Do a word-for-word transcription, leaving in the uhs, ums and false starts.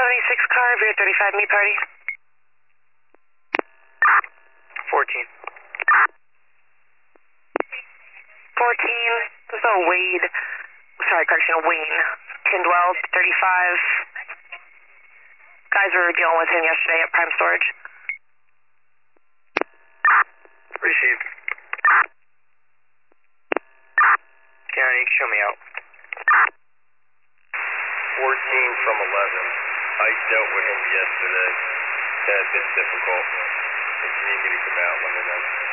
twenty-six car, Veer thirty-five, meet party. fourteen. fourteen, this is a Wade, sorry, correction, Wayne. Kindwell, thirty-five. Guys we were dealing with him yesterday at Prime Storage. Received. County, show me out. fourteen from eleven. I dealt with him yesterday. It's been difficult. If you need me to come out, let me know.